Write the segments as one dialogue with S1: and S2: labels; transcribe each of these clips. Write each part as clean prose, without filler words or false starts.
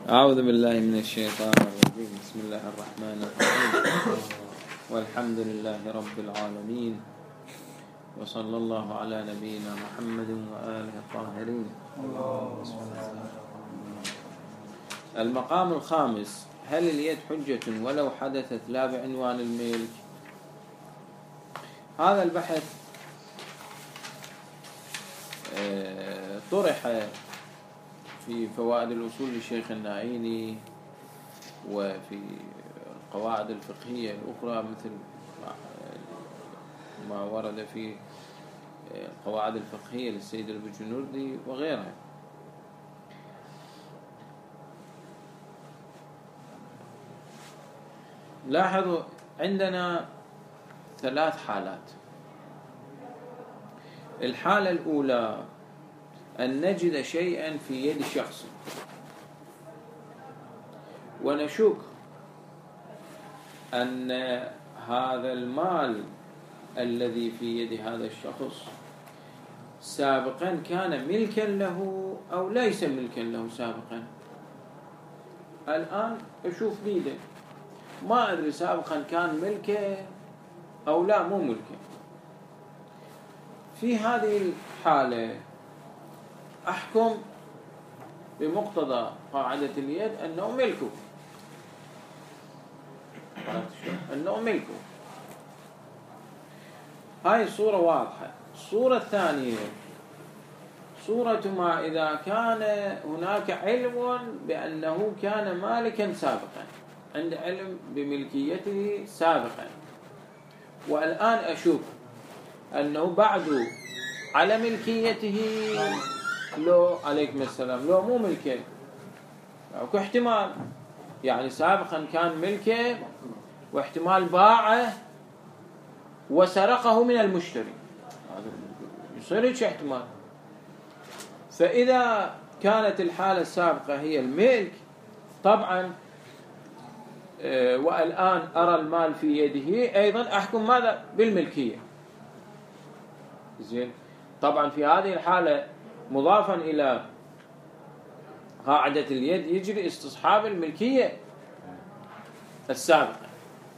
S1: أعوذ بالله من الشيطان الرجيم. بسم الله الرحمن الرحيم. والحمد لله رب العالمين، وصلى الله على نبينا محمد وآله الطاهرين. المقام الخامس: هل اليد حجة ولو حدثت لا بعنوان الملك؟ هذا البحث طرح في فوائد الأصول للشيخ النائيني، وفي القواعد الفقهية الأخرى مثل ما ورد في القواعد الفقهية للسيد البجنوردي وغيرها. لاحظوا عندنا ثلاث حالات. الحالة الأولى أن نجد شيئا في يد شخص ونشك أن هذا المال الذي في يد هذا الشخص سابقا كان ملكا له أو ليس ملكا له سابقا. الآن أشوف بيده، ما أدري سابقا كان ملكه أو لا مو ملكه. في هذه الحالة أحكم بمقتضى قاعدة اليد أنه ملكه، أنه ملكه. هاي الصورة واضحة. الصورة الثانية صورة ما إذا كان هناك علم بأنه كان مالكا سابقا، عند علم بملكيته سابقا، والآن أشوف أنه بعد على ملكيته لو عليكم السلام لو مو ملكه، أو احتمال يعني سابقا كان ملكه واحتمال باعه وسرقه من المشتري، يصير هيك احتمال. فإذا كانت الحالة السابقة هي الملك طبعا والآن أرى المال في يده، أيضا أحكم ماذا؟ بالملكية. زين. طبعا في هذه الحالة مضافا إلى قاعدة اليد يجري استصحاب الملكية السابقة.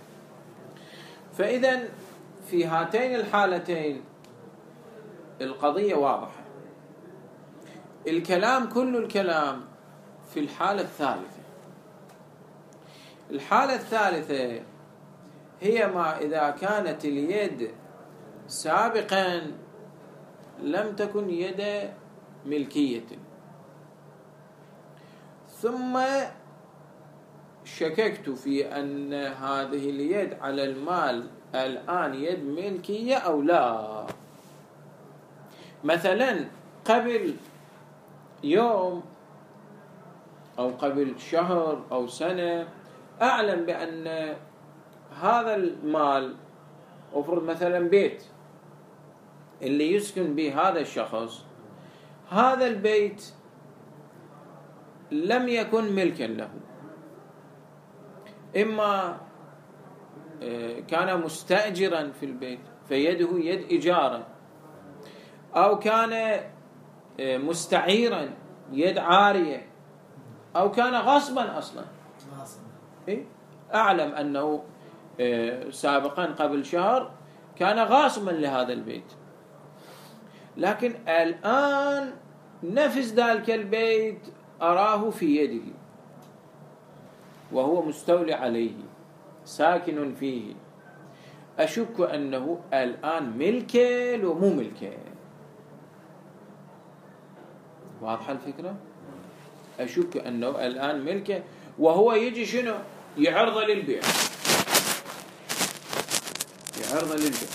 S1: فإذا في هاتين الحالتين القضية واضحة. الكلام كل الكلام في الحالة الثالثة. الحالة الثالثة هي ما إذا كانت اليد سابقا لم تكن يد ملكية، ثم شككت في أن هذه اليد على المال الآن يد ملكية أو لا. مثلا قبل يوم أو قبل شهر أو سنة أعلم بأن هذا المال، أفرض مثلا بيت اللي يسكن به هذا الشخص، هذا البيت لم يكن ملكا له، إما كان مستأجرا في البيت فيده يد إجارة، أو كان مستعيرا يد عارية، أو كان غصبا أصلا. أعلم أنه سابقا قبل شهر كان غاصبا لهذا البيت، لكن الآن نفس ذلك البيت أراه في يده وهو مستولي عليه ساكن فيه. أشك أنه الآن ملكه لو مو ملكه. واضحة الفكرة؟ أشك أنه الآن ملكه وهو يجي شنو؟ يعرض للبيع، يعرض للبيع.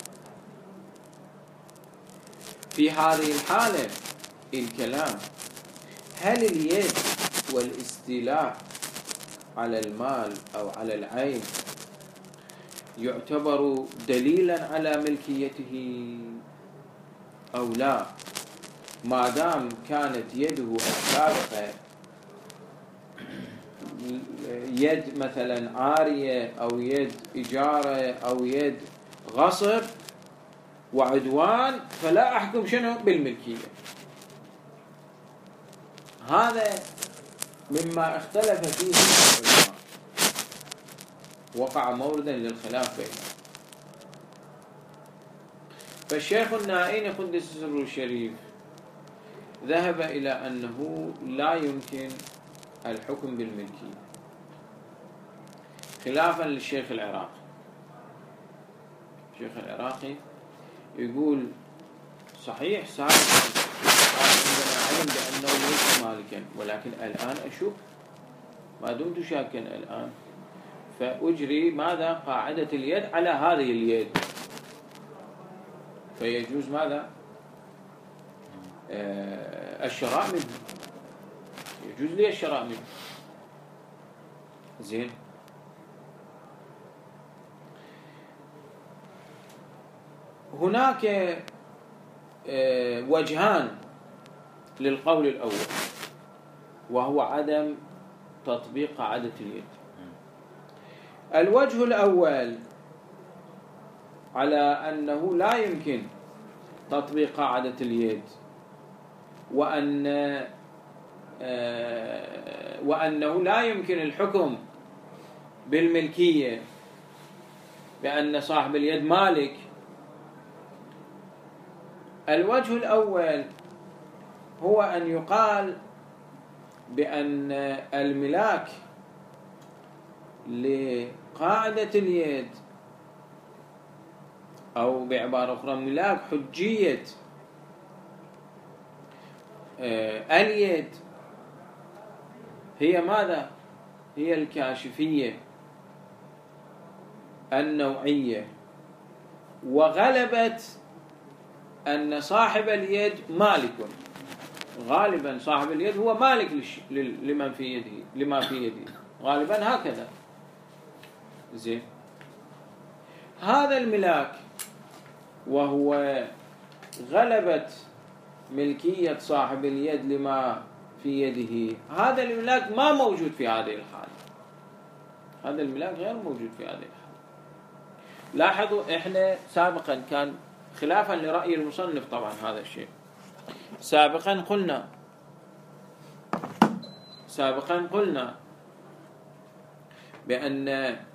S1: في هذه الحالة الكلام هل اليد والاستيلاء على المال أو على العين يعتبر دليلا على ملكيته أو لا، ما دام كانت يده السابقة يد مثلا عارية أو يد إجارة أو يد غصب وعدوان، فلا أحكم شنو؟ بالملكية. هذا مما اختلف فيه العلماء، وقع موردا للخلاف بينهم. فالشيخ النائين قدس سره الشريف ذهب إلى أنه لا يمكن الحكم بالملكية، خلافا للشيخ العراقي. الشيخ العراقي يقول صحيح صار عندنا علم بأنه ليس مالكا، ولكن الآن أشك، ما دمت شاكا الآن فأجري ماذا؟ قاعدة اليد على هذه اليد، فيجوز ماذا؟ الشراء منه، يجوز لي الشراء منه. زين، هناك وجهان للقول الأول، وهو عدم تطبيق قاعدة اليد. الوجه الأول على أنه لا يمكن تطبيق قاعدة اليد، وأنه لا يمكن الحكم بالملكية بأن صاحب اليد مالك. الوجه الأول هو أن يقال بأن الملاك لقاعدة اليد، أو بعبارة أخرى ملاك حجية اليد، هي ماذا؟ هي الكاشفية النوعية، وغلبت أن صاحب اليد مالك. غالبا صاحب اليد هو مالك لمن في يده، لما في يده، غالبا هكذا. زين، هذا الملاك وهو غلبت ملكية صاحب اليد لما في يده، هذا الملاك ما موجود في هذه الحالة، هذا الملاك غير موجود في هذه الحالة. لاحظوا احنا سابقا كان خلافا لرأي المصنف طبعا هذا الشيء، سابقا قلنا بأن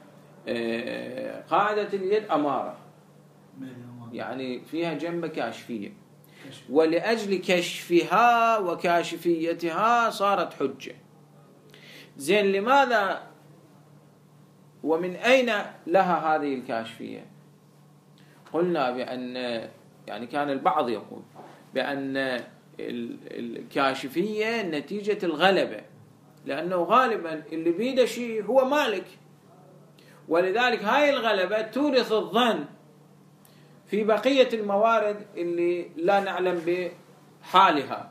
S1: قاعدة اليد أمارة، يعني فيها جنبة كاشفية، ولأجل كشفها وكاشفيتها صارت حجة. زين، لماذا ومن أين لها هذه الكاشفية؟ قلنا بأن يعني كان البعض يقول بأن الكاشفية نتيجة الغلبة، لأنه غالبا اللي بيده شيء هو مالك، ولذلك هاي الغلبة تورث الظن في بقية الموارد اللي لا نعلم بحالها.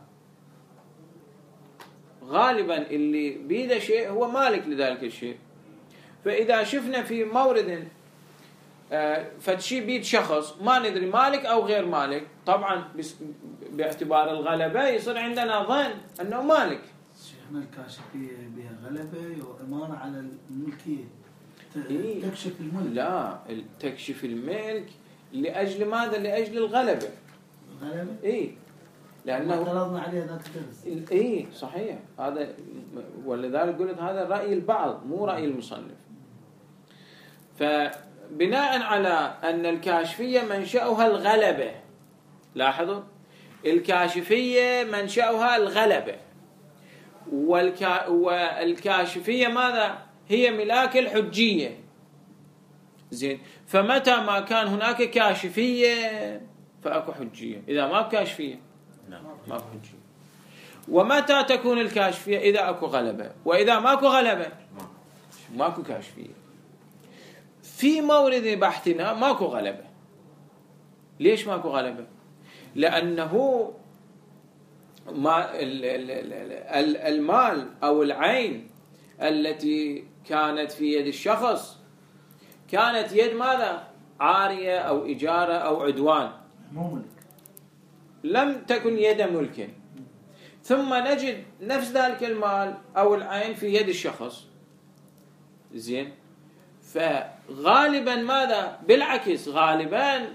S1: غالبا اللي بيده شيء هو مالك لذلك الشيء. فإذا شفنا في مورد فتشي بيد شخص ما ندري مالك أو غير مالك، طبعا باعتبار الغلبة يصير عندنا ظن أنه مالك.
S2: شيخنا الكاشفية بها غلبة وإمانة على الملكية، تكشف الملك.
S1: لا، تكشف الملك لأجل ماذا؟ لأجل الغلبة.
S2: الغلبة؟
S1: إيه، لأنه
S2: افترضنا عليه ذاك الدرس.
S1: إيه صحيح، هذا ولذلك قلت هذا رأي البعض مو رأي المصنف. فبناء على أن الكاشفية منشأها الغلبة، لاحظوا الكاشفية منشأها الغلبة، والكاشفية ماذا؟ هي ملاك الحجية. زين، فمتى ما كان هناك كاشفية فأكو حجية، إذا ما كاشفية ما حجية. ومتى تكون الكاشفية؟ إذا أكو غلبة، وإذا ماكو غلبة ماكو كاشفية. في مورد بحثنا ماكو غلبة. ليش ماكو غلبة؟ لأنه المال أو العين التي كانت في يد الشخص كانت يد ماذا؟ عارية أو إجارة أو عدوان،
S2: مو ملك،
S1: لم تكن يد ملك. ثم نجد نفس ذلك المال أو العين في يد الشخص. زين، فغالبا ماذا؟ بالعكس، غالبا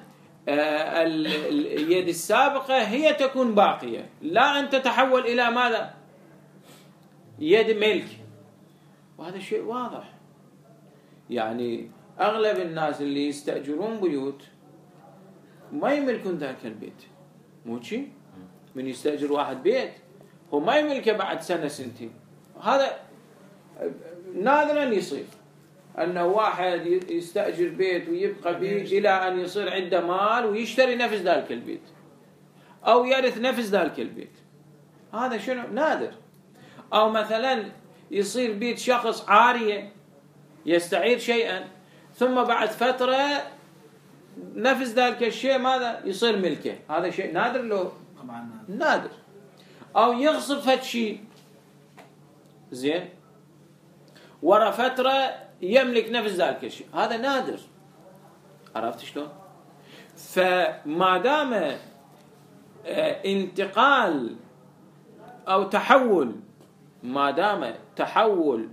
S1: اليد السابقة هي تكون باقية، لا أن تتحول إلى ماذا؟ يد ملك، وهذا شيء واضح. يعني أغلب الناس اللي يستأجرون بيوت ما يملكون ذاك البيت، مو شي؟ من يستأجر واحد بيت هو ما يملكه بعد سنة سنتين. هذا نادرا يصير أنه واحد يستأجر بيت ويبقى فيه إلى أن يصير عنده مال ويشتري نفس ذلك البيت أو يرث نفس ذلك البيت. هذا شنو؟ نادر. أو مثلا يصير بيت شخص عارية يستعير شيئا ثم بعد فترة نفس ذلك الشيء ماذا يصير ملكه. هذا شيء نادر له؟
S2: طبعا
S1: نادر. أو يغصب فد شيء زين ورا فترة يملك نفس ذلك الشيء، هذا نادر. عرفت شلون؟ فما دام انتقال أو تحول، ما دام تحول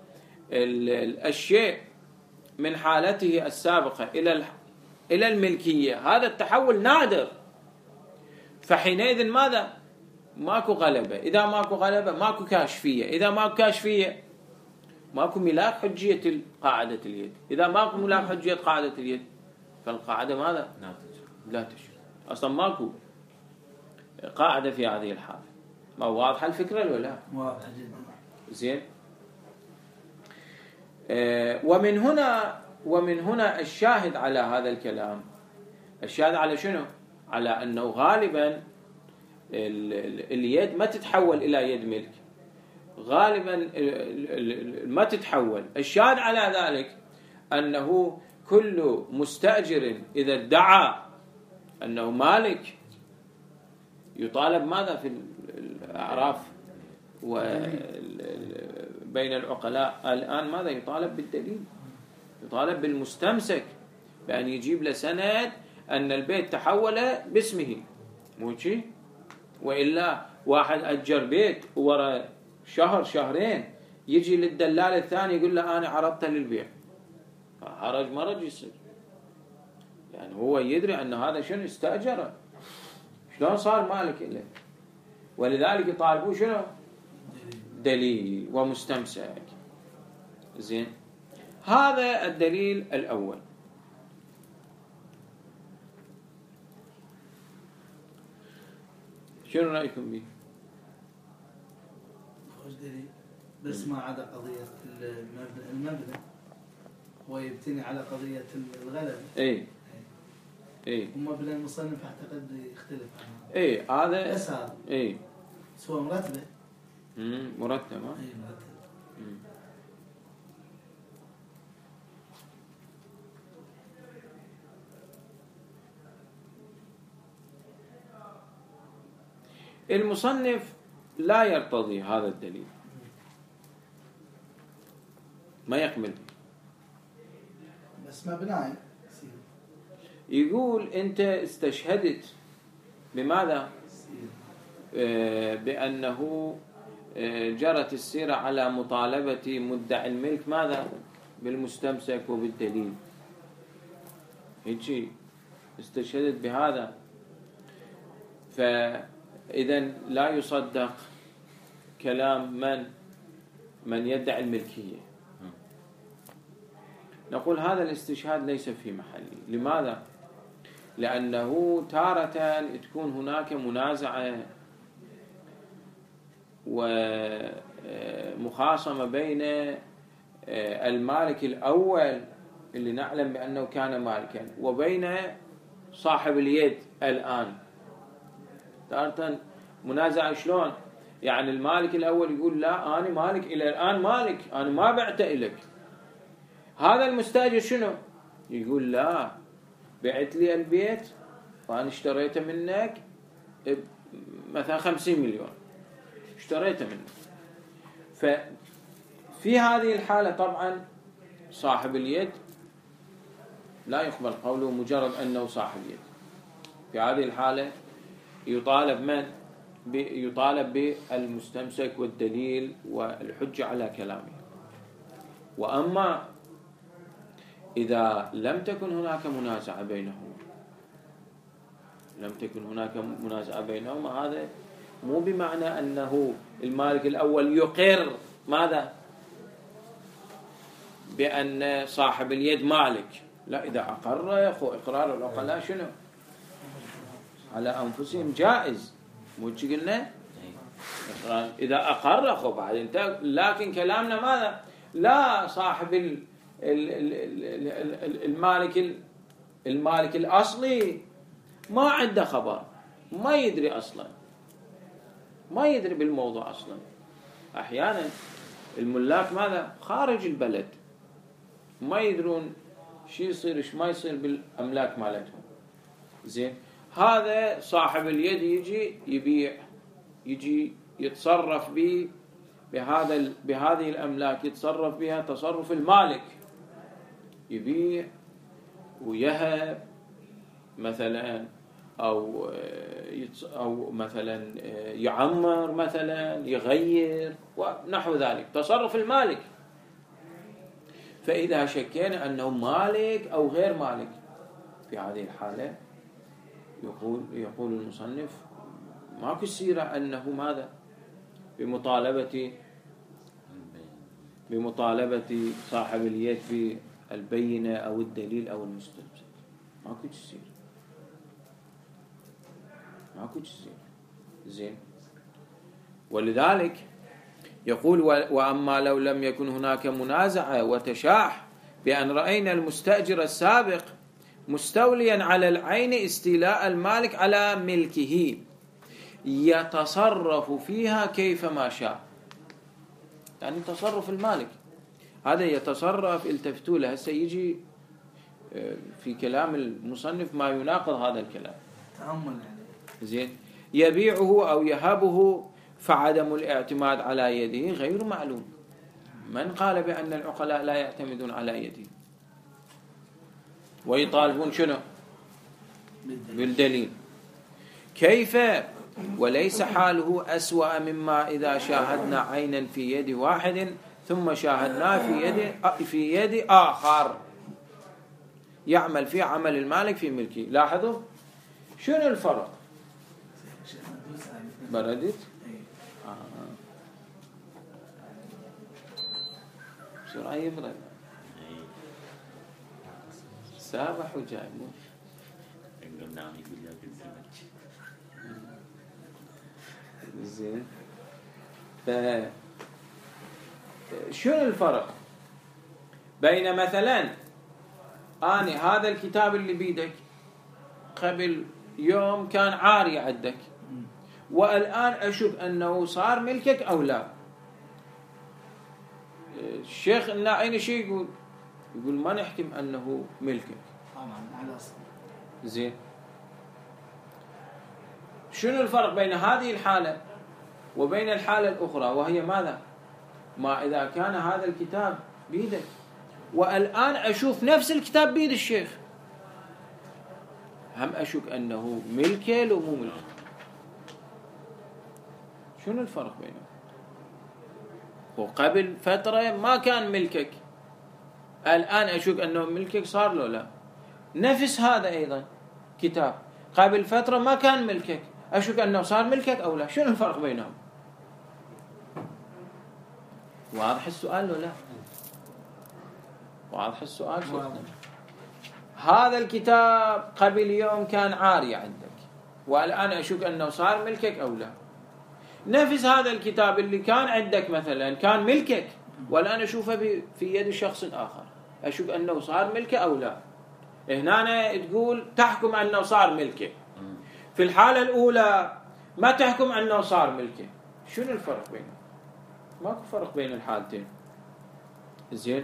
S1: الشيء من حالته السابقة إلى الملكية، هذا التحول نادر، فحينئذ ماذا؟ ماكو غلبة. إذا ماكو غلبة ماكو كاشفية. إذا ماكو كاشفية ماكو ملاك حجية قاعدة اليد. إذا ماكو ملاك حجية قاعدة اليد فالقاعدة ماذا؟ لا تجري. أصلا ماكو قاعدة في هذه الحالة. ما واضحة الفكرة ولا لا؟
S2: واضحة جدا.
S1: زين. ومن هنا الشاهد على هذا الكلام، الشاهد على شنو؟ على أنه غالبا اليد ما تتحول إلى يد ملك، غالبا ما تتحول. الشاهد على ذلك أنه كل مستأجر إذا ادعى أنه مالك يطالب ماذا في الأعراف وبين العقلاء الآن ماذا يطالب؟ بالدليل. يطالب بالمستمسك بأن يجيب له سند أن البيت تحول باسمه، مو شيء؟ وإلا واحد أجر بيت ورا شهر شهرين يجي للدلال الثاني يقول له أنا عرضته للبيع، حرج مرج يصير. يعني هو يدري أن هذا شنو استأجره، شلون صار مالك إله؟ ولذلك يطالبوه شنو؟ دليل ومستمسك. زين، هذا الدليل الأول. شنو رأيكم به؟
S2: خوش دليل، بس ما عدا قضية المبنى هو يبتني على قضية الغلبة.
S1: اي
S2: ومبنى المصنف اعتقد يختلف عنه.
S1: هذا
S2: بس هذا سواء مرتبة
S1: مرتبة.
S2: مرتبة.
S1: المصنف لا يرتضي هذا الدليل، ما يقبل.
S2: بس مبنى
S1: يقول أنت استشهدت بماذا؟ بأنه جرت السيرة على مطالبة مدعي الملك ماذا؟ بالمستمسك وبالدليل. هيجي استشهدت بهذا، فإذا لا يصدق كلام من يدعي الملكية. نقول هذا الاستشهاد ليس في محله. لماذا؟ لأنه تارة تكون هناك منازعة ومخاصمة بين المالك الأول اللي نعلم بأنه كان مالكا وبين صاحب اليد الآن. تارة منازعة شلون؟ يعني المالك الأول يقول لا أنا مالك إلى الآن مالك، أنا ما بعت إليك. هذا المستأجر شنو؟ يقول لا، بعت لي البيت وأنا اشتريته منك مثلا 50 مليون اشتريته منك. ففي هذه الحالة طبعا صاحب اليد لا يقبل قوله مجرد أنه صاحب يد. في هذه الحالة يطالب بالمستمسك والدليل والحجة على كلامه. وأما إذا لم تكن هناك منازعة بينهما، هذا مو بمعنى أنه المالك الأول يقر ماذا؟ بأن صاحب اليد مالك. لا، إذا أقر يا أخو، إقرار العقلاء شنو؟ على أنفسهم جائز، مو شي قلنا؟ إذا أقر أخو بعد انت. لكن كلامنا ماذا؟ لا، صاحب المالك الأصلي ما عنده خبر، ما يدري أصلا، ما يدري بالموضوع أصلا. أحيانا الملاك ماذا؟ خارج البلد، ما يدرون شو يصير إيش ما يصير بالأملاك مالتهم. زين، هذا صاحب اليد يجي يبيع، يجي يتصرف بهذه الأملاك، يتصرف بها تصرف المالك، يبيع ويهب مثلا، أو مثلا يعمر مثلا، يغير ونحو ذلك، تصرف المالك. فإذا شكينا أنه مالك أو غير مالك، في هذه الحالة يقول المصنف ماكو سيرة أنه ماذا؟ بمطالبة صاحب اليد بالبينة أو الدليل أو المستلزم. ماكو سيرة، ماكو سيرة. زين، ولذلك يقول وأما لو لم يكن هناك منازعة وتشاح بأن رأينا المستأجر السابق مستوليا على العين استيلاء المالك على ملكه يتصرف فيها كيفما شاء. يعني تصرف المالك هذا يتصرف، التفتوا له، هسه يجي في كلام المصنف ما يناقض هذا الكلام.
S2: تأمل يعني.
S1: زين، يبيعه أو يهبه فعدم الاعتماد على يده غير معلوم. من قال بأن العقلاء لا يعتمدون على يده ويطالبون شنو؟ بالدليل. كيف وليس حاله أسوأ مما إذا شاهدنا عينا في يد واحد ثم شاهدناه في يد آخر يعمل فيه عمل المالك في ملكه. لاحظوا شنو الفرق؟ بردت بسرعة يبرد سابح وجاي مو زين. شنو الفرق بين مثلا أنا هذا الكتاب اللي بيدك قبل يوم كان عاري عندك، والآن أشك أنه صار ملكك أو لا؟ الشيخ الناعيني شيء يقول ما نحكم أنه ملكك
S2: على أصل.
S1: زين، شنو الفرق بين هذه الحالة وبين الحالة الأخرى، وهي ماذا؟ ما إذا كان هذا الكتاب بيدك والآن أشوف نفس الكتاب بيد الشيخ، هم أشك أنه ملكه لو مو ملكه. شنو الفرق بينهم؟ وقبل فترة ما كان ملكك، الآن أشك أنه ملكك، صار له لا. نفس هذا أيضا كتاب قبل فترة ما كان ملكك، أشك أنه صار ملكك أو لا. شنو الفرق بينهم؟ واضح السؤال لو لا؟ واضح السؤال. هذا الكتاب قبل يوم كان عاري عندك والآن أشك أنه صار ملكك أو لا. نفس هذا الكتاب اللي كان عندك مثلا كان ملكك والآن أشوفه في يد شخص آخر، أشك أنه صار ملكه أو لا. هنا تقول تحكم أنه صار ملكه، في الحالة الأولى ما تحكم أنه صار ملكه. شنو الفرق بينهم؟ ماكو فرق بين الحالتين. زين،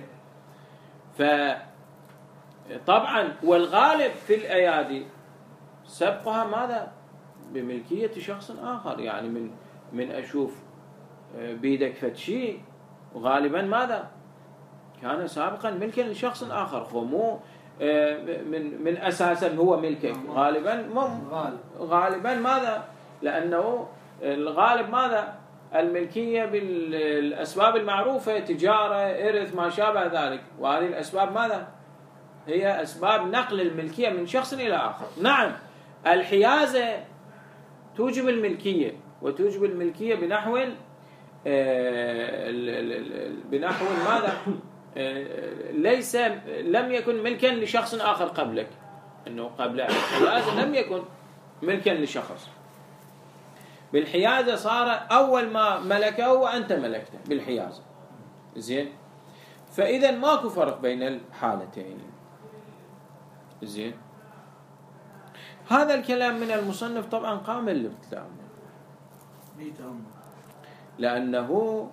S1: فطبعا والغالب في الأيادي سبقها ماذا؟ بملكية شخص آخر. يعني من أشوف بيدك فتشي غالبا ماذا؟ كان سابقا ملكا لشخص آخر، مو من أساسا هو ملكك. غالبا ماذا؟ لأنه الغالب ماذا؟ الملكية بالأسباب المعروفة، تجارة، إرث، ما شابه ذلك. وهذه الأسباب ماذا؟ هي أسباب نقل الملكية من شخص إلى آخر. نعم، الحيازة توجب الملكية، وتوجب الملكية بنحو ماذا؟ ليس لم يكن ملكا لشخص آخر قبلك، أنه قبل الحيازة لم يكن ملكا لشخص، بالحيازة صار أول ما ملكه وأنت ملكته بالحيازة. زين، فإذا ماكو فرق بين الحالتين. زين، هذا الكلام من المصنف طبعا قام للتأمل، لأنه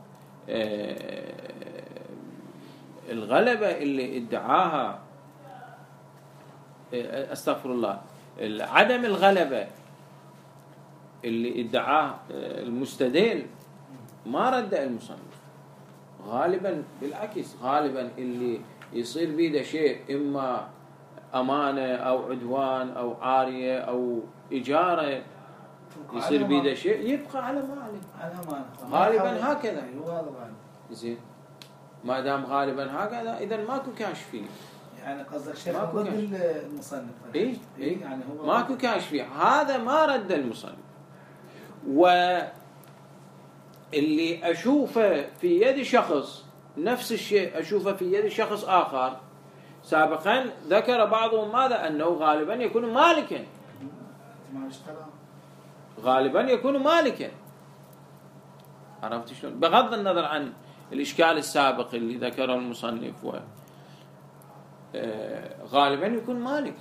S1: الغلبة اللي ادعاها، استغفر الله، عدم الغلبة اللي ادعاه المستدل ما رد المصنف. غالبا بالعكس، غالبا اللي يصير بيده شيء إما أمانة أو عدوان أو عارية أو إجارة، يصير بيده شيء يبقى على ماله غالبا هكذا. زين، ما دام غالبا هكذا إذا ماكو كاشفين.
S2: يعني قصدك شيخ ضد المصنف؟
S1: إيه
S2: يعني هو
S1: ماكو كاشفين، هذا ما رد المصنف. واللي أشوفه في يد شخص نفس الشيء أشوفه في يد شخص آخر. سابقا ذكر بعضهم ماذا؟ أنه غالبا يكون مالكا، غالبا يكون مالكا. عرفت شلون؟ بغض النظر عن الإشكال السابق اللي ذكره المصنف، غالبا يكون مالك.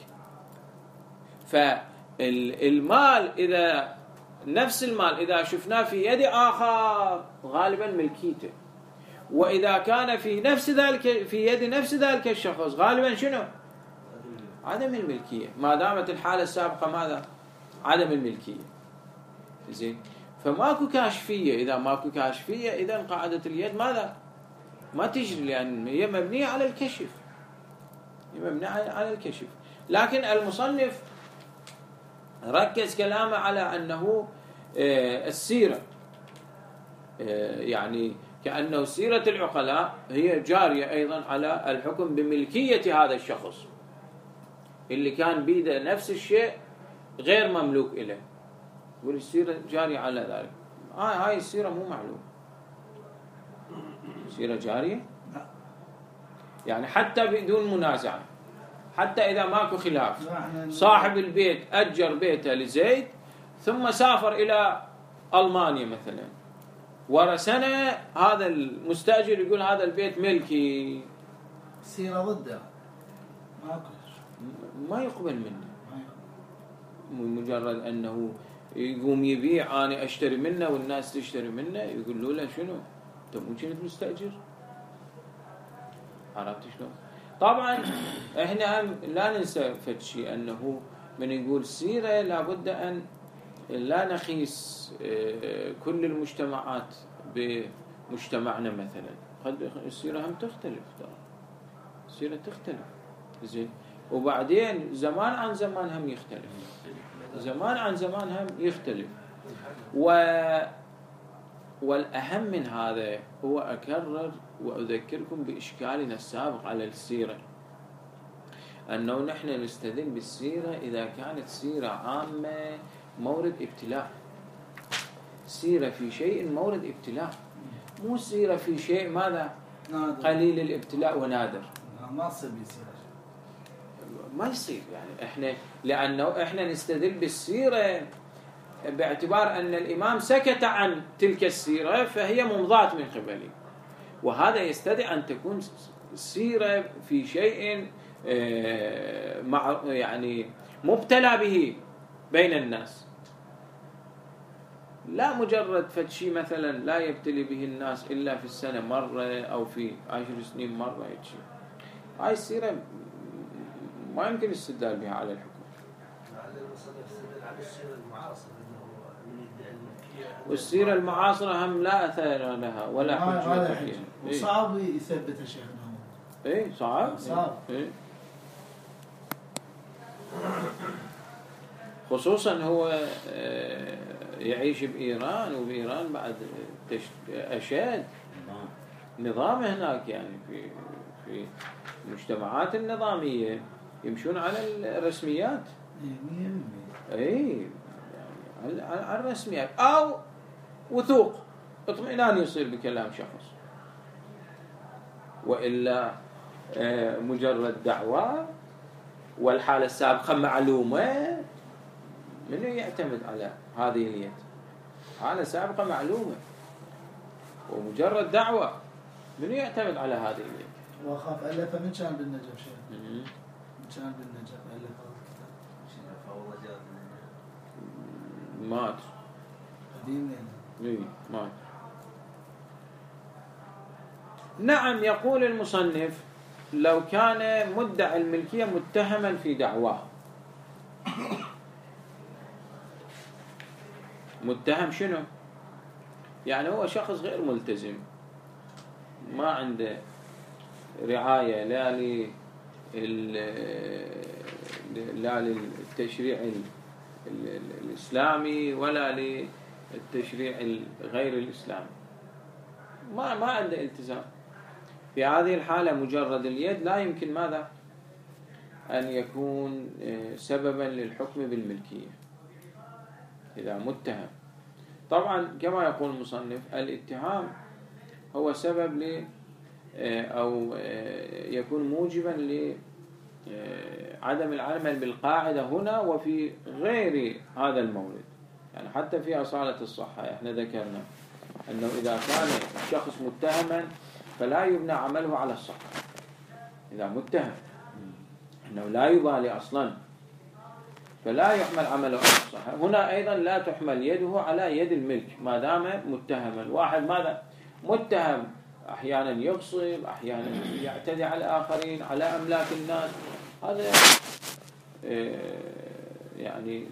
S1: فالمال إذا نفس المال إذا شفناه في يد آخر غالبا ملكيته، وإذا كان في نفس ذلك في يد نفس ذلك الشخص غالبا شنو؟ عدم الملكية، ما دامت الحالة السابقة ماذا؟ عدم الملكية. زين، فماكو كاشفية. إذا ماكو كاشفية إذا قاعدة اليد ماذا؟ ما تجري، لأن هي مبنية على الكشف، هي مبنية على الكشف. لكن المصنف ركز كلامه على أنه السيرة، يعني كأنه سيرة العقلاء هي جارية أيضا على الحكم بملكية هذا الشخص اللي كان بيده نفس الشيء غير مملوك إليه. يقول السيرة جارية على ذلك. هاي السيرة مو معلوم، سيرة جارية يعني حتى بدون منازعة، حتى إذا ماكو خلاف. صاحب البيت أجر بيته لزيد ثم سافر إلى ألمانيا مثلا، ورا سنة هذا المستأجر يقول هذا البيت ملكي،
S2: سيرة ضده
S1: ما يقبل منه. مجرد أنه يقوم يبيع، أنا أشتري منه والناس تشتري منه، يقول له شنو أنت مو كنت مستأجر؟ عرفت شلون؟ طبعا احنا لا ننسى فد شيء، أنه من يقول سيرة لابد أن لا نخيس كل المجتمعات بمجتمعنا. مثلا قد السيرة هم تختلف، السيرة تختلف. زين، وبعدين زمان عن زمان هم يختلف، زمان عن زمان هم يختلف. والأهم من هذا هو أكرر وأذكركم بإشكالنا السابق على السيرة، أنه نحن نستدل بالسيرة إذا كانت سيرة عامة مورد ابتلاء، سيرة في شيء مورد ابتلاء، مو سيرة في شيء ماذا؟
S2: نادر.
S1: قليل الابتلاء ونادر.
S2: ما يصير بيصير،
S1: ما يصير. يعني لأنه احنا نستدل بالسيرة باعتبار أن الإمام سكت عن تلك السيرة فهي ممضاة من قبله، وهذا يستدعي أن تكون سيرة في شيء يعني مبتلى به بين الناس، لا مجرد فتشي مثلا لا يبتلي به الناس إلا في السنة مرة أو في 10 سنين مرة. هاي السيرة ما يمكن الاستدلال بها على الحكم. والسيرة المعاصرة هم لا أثر لها ولا حجة فيها.
S2: وصعب يثبت شيخنا.
S1: إيه صعب. إيه. خصوصا هو يعيش بإيران، وبإيران بعد أشد نظام هناك، يعني في المجتمعات النظامية يمشون على الرسميات. اي يعني على الرسميات، او وثوق اطمئنان يصير بكلام شخص، وإلا مجرد دعوة والحالة السابقة معلومة، من يعتمد على هذه اليد؟ حالة سابقة معلومة ومجرد دعوة، من يعتمد على هذه اليد؟
S2: وأخاف ألف من كان بالنجف شيء، من كان بالنجف ألف
S1: مات
S2: قديم
S1: مات. نعم، يقول المصنف لو كان مدعي الملكية متهما في دعواه، متهم شنو؟ يعني هو شخص غير ملتزم، ما عنده رعاية لا للتشريع الإسلامي ولا للتشريع غير الإسلامي، ما عنده التزام. في هذه الحالة مجرد اليد لا يمكن ماذا؟ أن يكون سببا للحكم بالملكية إذا متهم. طبعا كما يقول المصنف الاتهام هو سبب أو يكون موجبا لعدم العمل بالقاعدة هنا وفي غير هذا المورد. يعني حتى في أصالة الصحة احنا ذكرنا أنه إذا كان الشخص متهما فلا يبنى عمله على الصحة. إذا متهم أنه لا يبالي أصلا فلا يحمل عمله على الصحة. هنا أيضا لا تحمل يده على يد الملك ما دام متهما. واحد ماذا؟ متهم أحيانا يغصب، أحيانا يعتدي على الآخرين، على أملاك الناس، هذا يعني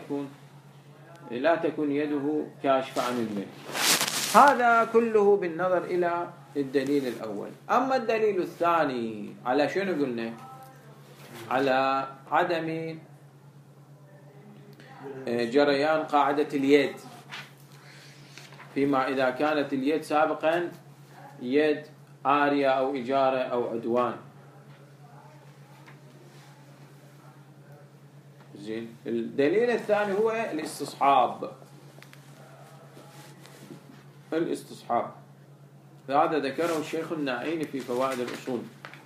S1: لا تكون يده كاشفة عن الملك. هذا كله بالنظر إلى الدليل الأول. أما الدليل الثاني على شنو قلنا؟ على عدم جريان قاعدة اليد فيما إذا كانت اليد سابقا يد عارية أو إجارة أو عدوان. زين. الدليل الثاني هو الاستصحاب. فهذا ذكره الشيخ النائيني في فوائد الأصول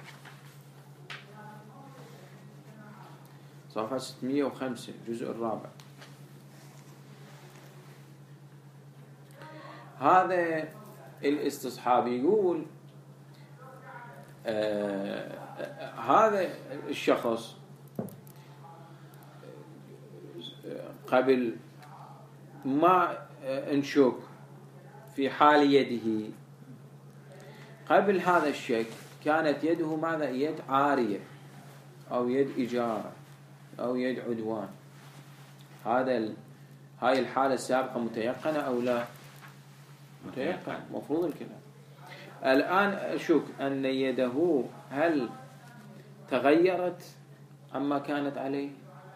S1: صفحة 605 الجزء الرابع. هذا الاستصحاب يقول هذا الشخص قبل ما نشك في حال يده، قبل هذا الشك كانت يده ماذا؟ يد عارية أو يد إجارة أو يد عدوان. هاي الحالة السابقة متيقنة أو لا؟ متيقن، مفروض الكلام. الآن أشك أن يده هل تغيرت عما كانت عليه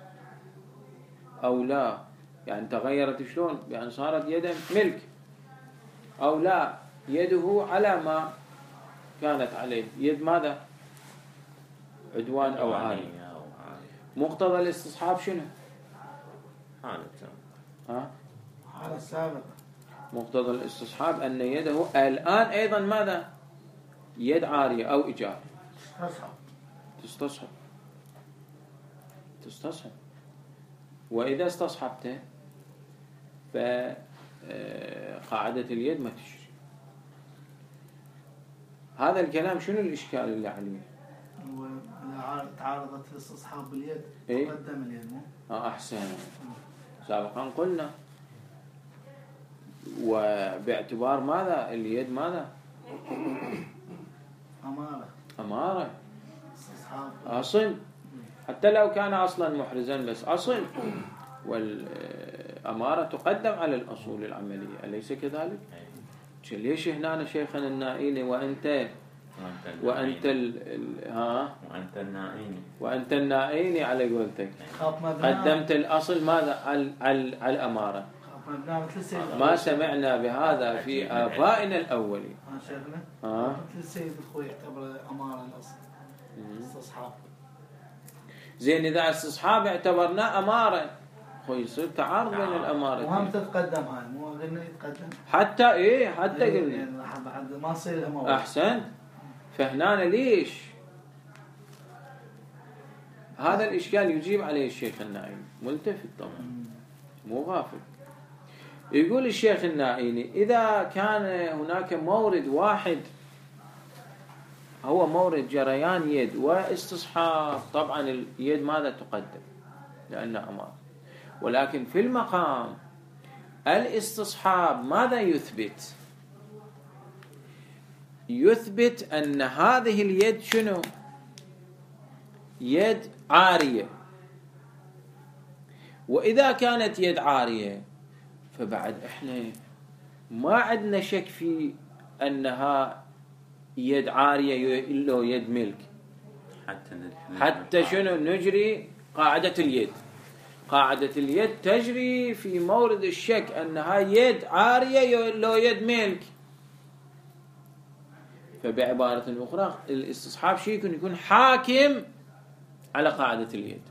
S1: أو لا؟ يعني تغيرت شلون؟ بأن صارت يده ملك، أو لا يده على ما كانت عليه يد ماذا؟ عدوان أو عاري. مقتضى الاستصحاب شنو؟
S2: حالة السابقة. مقتضى
S1: الاستصحاب أن يده الآن أيضا ماذا؟ يد عارية أو إجارة. تستصحب. وإذا استصحبته فقاعدة اليد ما تشري. هذا الكلام شنو الإشكال اللي عليه؟
S2: تعارضت الاستصحاب باليد تقدم اليد
S1: أحسن. سابقا قلنا وباعتبار ماذا؟ اليد ماذا؟ أمارة أصل، حتى لو كان أصلا محرزا بس أصل، والأمارة تقدم على الأصول العملية، أليس كذلك؟ ليش هنا شيخنا النائيني وأنت النائيني على قولتك قدمت الأصل ماذا؟ على الأمارة. ما سمعنا بهذا في آبائنا الأولين.
S2: شيخنا السيد الخوي يعتبر أمارة الأصل استصحاب.
S1: زين، إذا استصحاب اعتبرناه أمارة هو يصير تعارض بين
S2: وهم
S1: الأمارتين.
S2: تتقدم هاي مو قلنا يتقدم
S1: حتى قلنا
S2: يعني بعد ما يصير مواد.
S1: أحسنت. فهنا ليش هذا الإشكال يجيب عليه الشيخ النائمي، ملتفت طبعا مو غافل. يقول الشيخ النائمي إذا كان هناك مورد واحد هو مورد جريان يد واستصحاب، طبعا اليد ماذا تقدم لأنها أمار، ولكن في المقام الاستصحاب ماذا يثبت؟ يثبت أن هذه اليد شنو؟ يد عارية. وإذا كانت يد عارية فبعد إحنا ما عندنا شك في أنها يد عارية إلا يد ملك، حتى شنو نجري قاعدة اليد. قاعدة اليد تجري في مورد الشك أنها يد عارية إلا يد ملك. فبعبارة أخرى الاستصحاب شيء يكون حاكم على قاعدة اليد،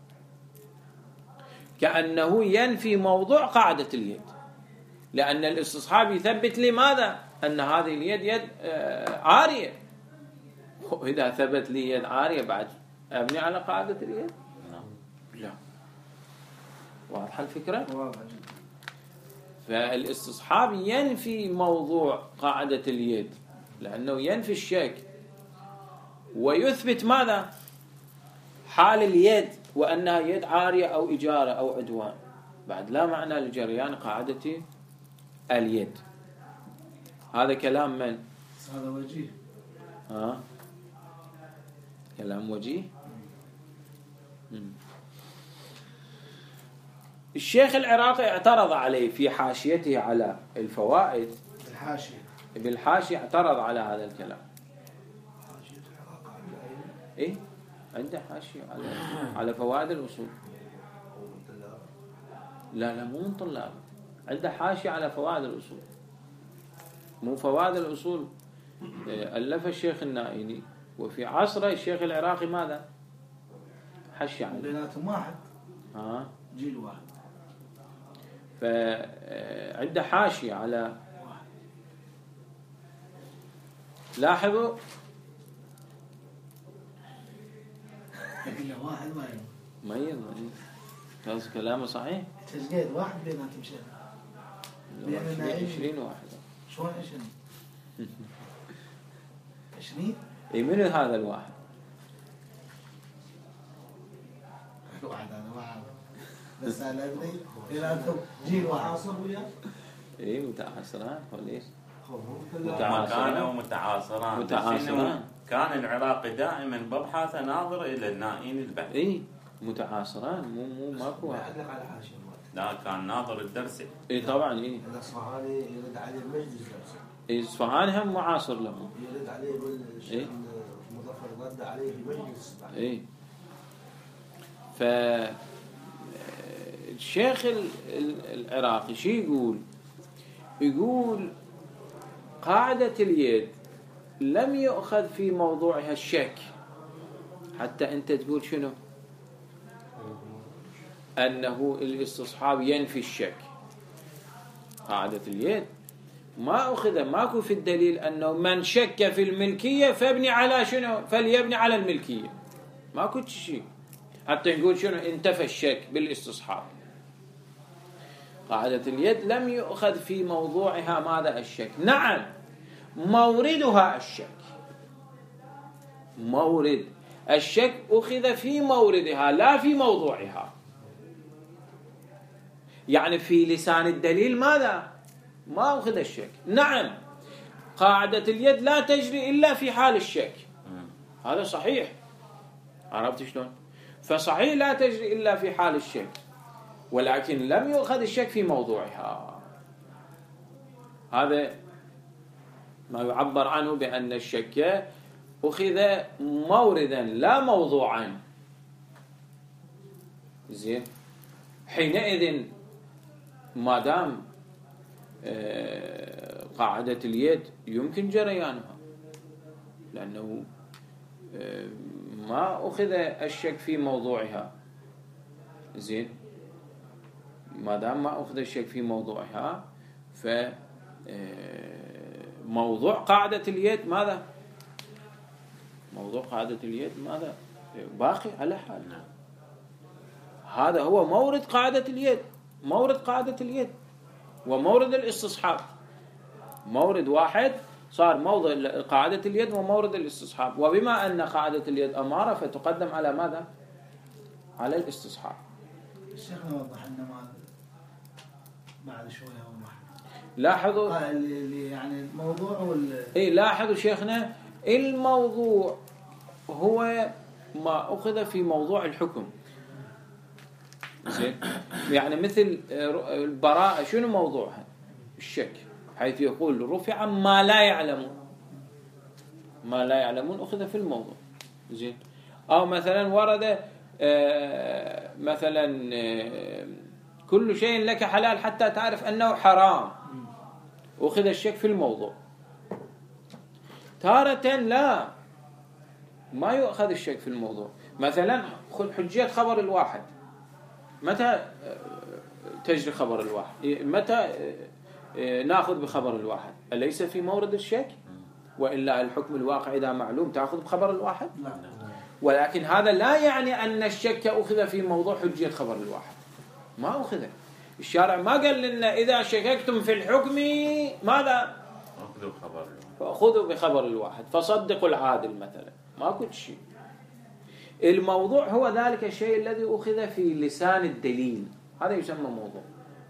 S1: كأنه ينفي موضوع قاعدة اليد، لأن الاستصحاب يثبت لي ماذا؟ أن هذه اليد يد عارية. وإذا ثبت لي يد عارية بعد أبني على قاعدة اليد؟ لا. واضحة الفكرة؟
S2: واضحة.
S1: فالاستصحاب ينفي موضوع قاعدة اليد لأنه ينفي الشك، ويثبت ماذا؟ حال اليد وأنها يد عارية أو إجارة أو عدوان. بعد لا معنى لجريان قاعدة اليد. هذا كلام من؟
S2: هذا وجيه.
S1: كلام وجيه. الشيخ العراقي اعترض عليه في حاشيته على الفوائد. بالحاشية اعترض على هذا الكلام. إيه؟ عنده حاشية على فوائد الأصول. لا مو من طلاب، عنده حاشية على فوائد الأصول. مو فوائد الأصول ألف الشيخ النائني، وفي عصره الشيخ العراقي ماذا؟ حشي عليه.
S2: بيناتهم واحد. جيل واحد.
S1: فعنده حاشية على. لاحظوا
S2: واحد
S1: ميز هذا كلامه صحيح.
S2: تسجيل واحد بيناتهم شيء.
S1: 20 واحد.
S2: شلون 20؟
S1: اي منو هذا الواحد؟
S2: أنا واحد بس أنا أدري بيناتهم جيل واحد.
S1: اي متعاصران وليش؟
S3: كانوا متعاصران. كان العراقي دائما ببحاثه ناظر الى النائين البحث.
S1: اي متعاصران مو ماكو واحد.
S3: لا كان ناظر الدرسي.
S1: اي طبعا. اي
S4: الاصفهاني يرد عليه المجلس درسي.
S1: اصفهاني هم معاصر لهم.
S4: يرد عليه الشيخ مظفر رد عليه في مجلس.
S1: اي الشيخ العراقي شو يقول قاعدة اليد لم يؤخذ في موضوعها الشك. حتى أنت تقول شنو؟ أنه الاستصحاب ينفي الشك. قاعدة اليد ما أخذ، ماكو في الدليل أنه من شك في الملكية فابني على شنو؟ فليبني على الملكية. ماكو شيء حتى نقول شنو انتفى الشك بالاستصحاب. قاعدة اليد لم يؤخذ في موضوعها ماذا؟ الشك. نعم موردها الشك. مورد الشك أخذ في موردها لا في موضوعها. يعني في لسان الدليل ماذا؟ ما أخذ الشك. نعم قاعدة اليد لا تجري إلا في حال الشك. هذا صحيح. عرفت شلون؟ فصحيح لا تجري إلا في حال الشك، ولكن لم يؤخذ الشك في موضوعها. هذا ما يعبر عنه بأن الشك أخذ موردا لا موضوعا. زين، حينئذ ما دام قاعدة اليد يمكن جريانها، لأنه ما أخذ الشك في موضوعها. زين، ما دام ما أخذ الشك في موضوعها، فموضوع قاعدة اليد ماذا؟ موضوع قاعدة اليد ماذا؟ باقي على حال. هذا هو مورد قاعدة اليد، مورد قاعدة اليد ومورد الاستصحاب. مورد واحد صار موضع قاعدة اليد ومورد الاستصحاب، وبما أن قاعدة اليد أمارة فتقدم على ماذا؟ على الاستصحاب.
S2: الشيخ نوضح لنا بعد شوية أوضح.
S1: لاحظوا
S2: اللي يعني الموضوع
S1: لاحظوا شيخنا، الموضوع هو ما أخذ في موضوع الحكم. زين، يعني مثل البراءة شنو موضوعها؟ الشك، حيث يقول رفع ما لا يعلمون، ما لا يعلمون أخذ في الموضوع. زين، أو مثلا ورد مثلا كل شيء لك حلال حتى تعرف أنه حرام، أخذ الشك في الموضوع. تارة لا، ما يؤخذ الشك في الموضوع. مثلا خذ حجية خبر الواحد، متى تجري خبر الواحد؟ متى ناخذ بخبر الواحد؟ أليس في مورد الشك؟ وإلا الحكم الواقع إذا معلوم تأخذ بخبر الواحد؟ ولكن هذا لا يعني أن الشك أخذ في موضوع حجية خبر الواحد، ما أخذ. الشارع ما قال لنا إذا شككتم في الحكم ماذا؟ فأخذوا بخبر الواحد، فصدقوا العادل مثلا، ما كل شيء. الموضوع هو ذلك الشيء الذي أخذ في لسان الدليل، هذا يسمى موضوع.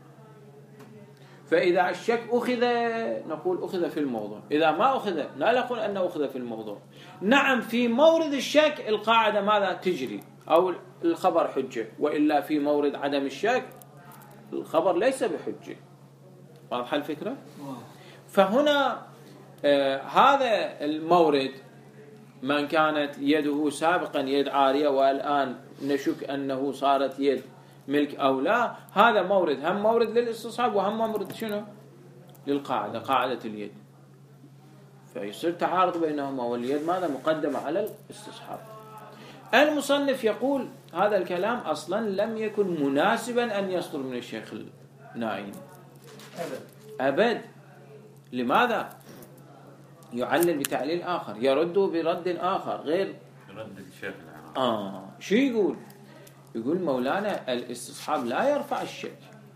S1: فإذا الشك أخذ نقول أخذ في الموضوع، إذا ما أخذ لا نقول أنه أخذ في الموضوع. نعم، في مورد الشك القاعدة ماذا تجري أو الخبر حجة، وإلا في مورد عدم الشك الخبر ليس بحجة. واضحة الفكرة؟ فهنا هذا المورد، من كانت يده سابقا يد عارية والآن نشك أنه صارت يد ملك أو لا، هذا مورد، هم مورد للاستصحاب وهم مورد شنو؟ للقاعدة، قاعدة اليد. فيصير تعارض بينهما، واليد ماذا؟ مقدمة على الاستصحاب. المصنف يقول هذا الكلام أصلا لم يكن مناسبا أن يصدر من الشيخ النائين أبد. لماذا؟ يعلل بتعليل آخر، يرد برد آخر غير
S3: رد الشيخ العراقي.
S1: شو يقول؟ يقول مولانا الاستصحاب لا يرفع الشك.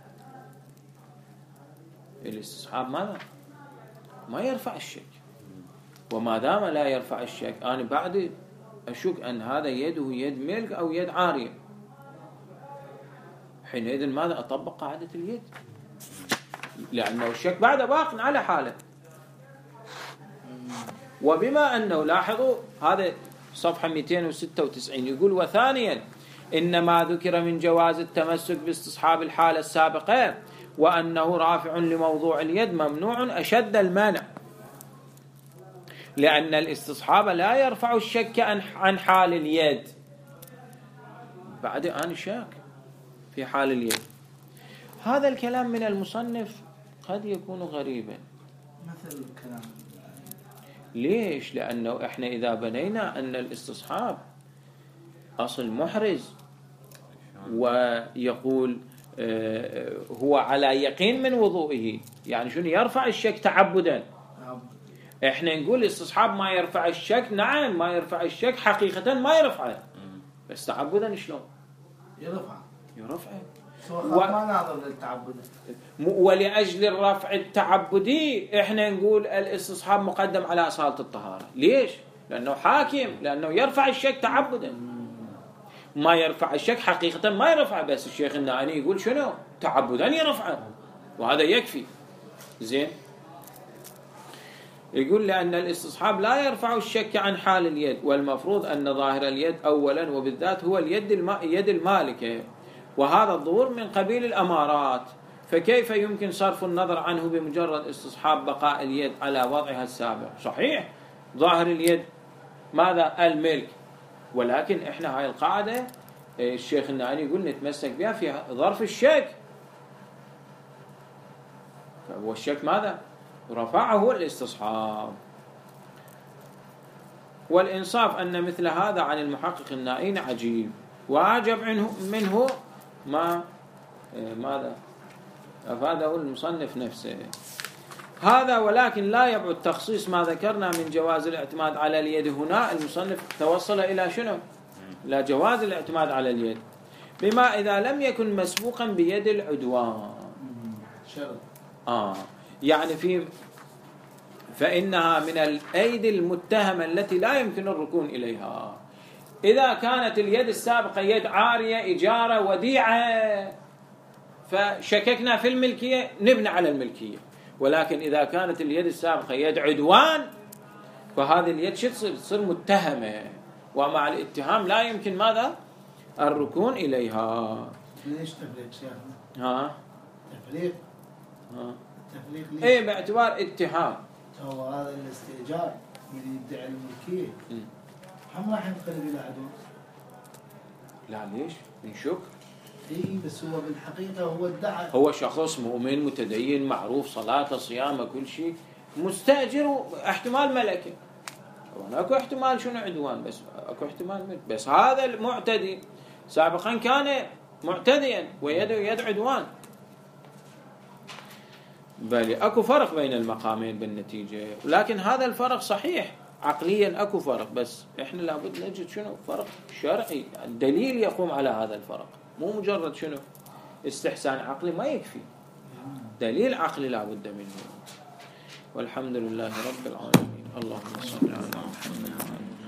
S1: الاستصحاب ماذا؟ ما يرفع الشك. وما دام لا يرفع الشك، أنا بعد أشك أن هذا يده يد ملك أو يد عارية، حينئذ ماذا؟ أطبق قاعدة اليد، لأنه الشك بعد باق على حاله. وبما أنه لاحظوا هذا صفحة 296 يقول: وثانيا إنما ذكر من جواز التمسك باستصحاب الحالة السابقة وأنه رافع لموضوع اليد ممنوع أشد المانع، لأن الاستصحاب لا يرفع الشك عن حال اليد. بعد أنا شاك في حال اليد. هذا الكلام من المصنف قد يكون غريبا.
S2: مثل الكلام
S1: ليش؟ لأنه إحنا إذا بنينا أن الاستصحاب أصل محرز، ويقول هو على يقين من وضوئه، يعني شنو؟ يرفع الشك تعبدا. إحنا نقول الاستصحاب ما يرفع الشك، نعم ما يرفع الشك حقيقة، ما يرفعه، بس تعبدا شلون؟ يرفعه.
S2: ما ناظر للتعبد.
S1: ولأجل الرفع التعبدي إحنا نقول الاستصحاب مقدم على أصالة الطهارة. ليش؟ لأنه حاكم، لأنه يرفع الشك تعبدا. ما يرفع الشك حقيقة ما يرفع، بس الشيخ النائي يقول شنو؟ تعبدا يرفعه، وهذا يكفي. زين، يقول لأن الاستصحاب لا يرفع الشك عن حال اليد، والمفروض أن ظاهر اليد أولا وبالذات هو يد المالكة، وهذا الظهور من قبيل الأمارات، فكيف يمكن صرف النظر عنه بمجرد استصحاب بقاء اليد على وضعها السابق؟ صحيح ظاهر اليد ماذا؟ الملك، ولكن إحنا هاي القاعدة الشيخ النائي يقول نتمسك بها في ظرف الشك. فهو الشك ماذا؟ رفعه الاستصحاب. والإنصاف أن مثل هذا عن المحقق النائي عجيب، وأعجب منه ماذا؟ أفاده المصنف نفسه هذا. ولكن لا يبعد تخصيص ما ذكرنا من جواز الاعتماد على اليد. هنا المصنف توصل إلى شنو؟ إلى جواز الاعتماد على اليد، بما إذا لم يكن مسبوقا بيد العدوان. يعني فإنها من الأيدي المتهمة التي لا يمكن الركون إليها. إذا كانت اليد السابقة يد عارية، إجارة، وديعة، فشككنا في الملكية، نبنى على الملكية. ولكن إذا كانت اليد السابقة يد عدوان، فهذه اليد تصير متهمة، ومع الاتهام لا يمكن ماذا؟ الركون إليها.
S2: ليش تفريق شيخنا؟ تفريق ليش؟
S1: إيه، باعتبار اتهام.
S2: هو هذا الاستئجار اللي يدعي الملكية هم راح ينقلب إلى عدوان.
S1: لا ليش؟ نشك.
S2: بس هو بالحقيقة هو ادعى،
S1: هو شخص مؤمن متدين معروف، صلاة صيامه كل شيء، مستأجر، احتمال ملكي. اكو احتمال شنو عدوان، بس اكو احتمال ملك. بس هذا المعتدي سابقا كان معتديا ويده يد عدوان. بل اكو فرق بين المقامين بالنتيجة، ولكن هذا الفرق صحيح عقليا، اكو فرق، بس احنا لابد نجد شنو فرق شرعي، الدليل يقوم على هذا الفرق، مو مجرد شنو استحسان عقلي ما يكفي، دليل عقلي لابد منه. والحمد لله رب العالمين. اللهم صل على محمد.